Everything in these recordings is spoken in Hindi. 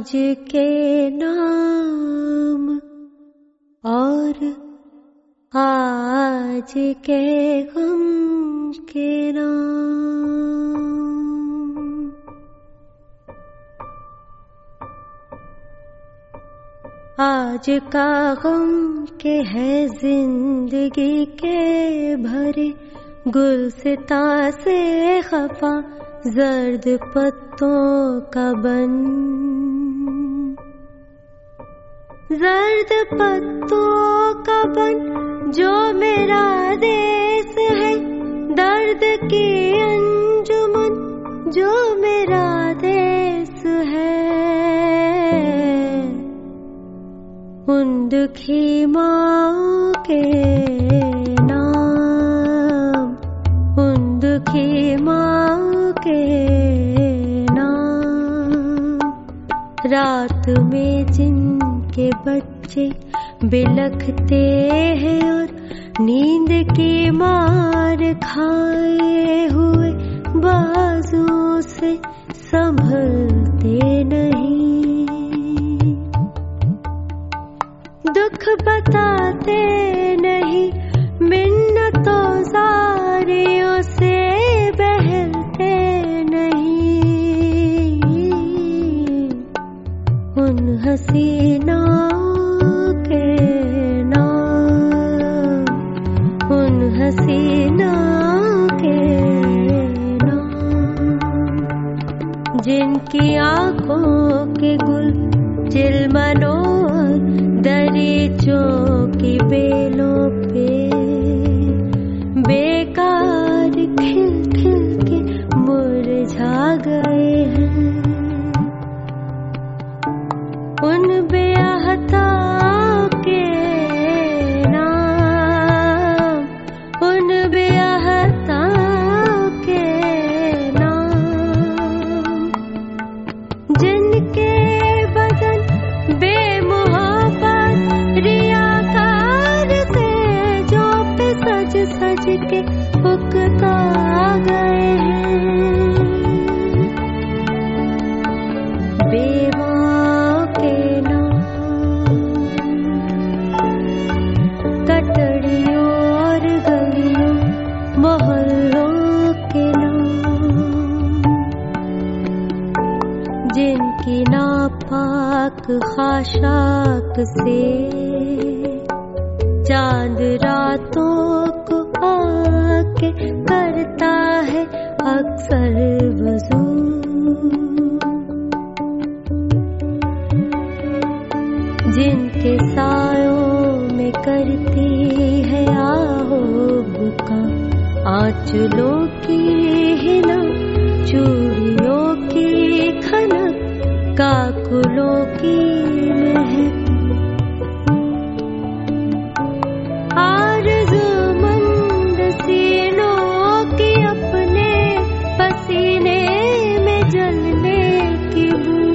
आज के नाम और आज के गम के नाम। आज का गम के है जिंदगी के भरे गुलसिता से खफा जर्द पत्तों का बन, जर्द पत्तों का बन जो मेरा देश है, दर्द की अंजुमन जो मेरा देश है। उन दुखी माँ के नाम, उन दुखी माँ के नाम। रात में जिनके बच्चे बिलखते हैं और नींद की मार खाए हुए बाजों से संभलते नहीं, दुख बताते नहीं, मिन्नतों सारियों से बहलते नहीं। उन हसीनाओं के नाम, उन हसीनाओं के नाम, जिनकी आंखों के गुल चिलमनों दरीचों की बेलों पे बेकार खिल खिल के मुरझा गए हैं। उन बेअहताओं के नाम, उन बेअहताओं के नाम, जिनके बदन बेमुहब्बत रियाकार तेजों पे सज सज के उकता गए हैं। बेवाओं के नाम, कटड़ियों और गलियों मोहल्लों के नाम, जिनकी नापाक खाशाक से चांद रातों को आके करता है अक्सर वज़ू। जिनके सायों में करती है आहूब का आंचलों की हिना, चूड़ियों की खनक, काकुलों की महक, आरज़ूमंद सीनों की अपने पसीने में जलने की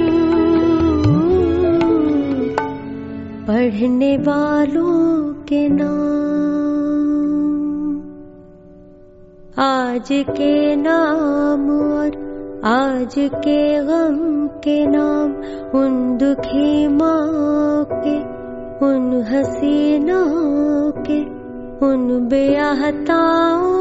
बूंद। पढ़ने वालों के नाम, आज के नाम और आज के गम के नाम, उन दुखी माँ के, उन हसीनाओं के, उन बेअहताओं